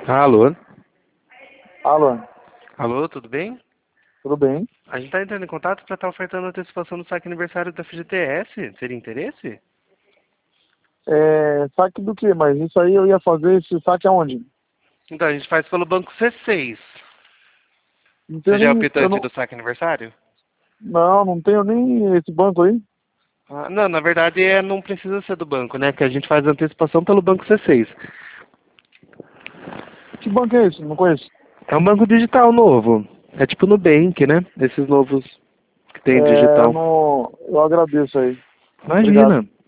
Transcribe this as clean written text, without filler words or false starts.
Alô? Alô, Alô, tudo bem? tudo bem? A gente está entrando em contato para estar ofertando a antecipação do saque aniversário da FGTS. Teria interesse? Saque do quê? Mas isso aí eu ia fazer esse saque aonde? Então, a gente faz pelo banco C6. Não Você tenho já é o nem, eu optante não, do saque aniversário? não tenho nem esse banco aí. Ah, não, na verdade não precisa ser do banco, né? Que a gente faz a antecipação pelo banco C6. Que banco é esse? Não conheço. É um banco digital novo. É tipo Nubank, né? Esses novos que tem digital. Eu agradeço aí. Obrigado. Imagina.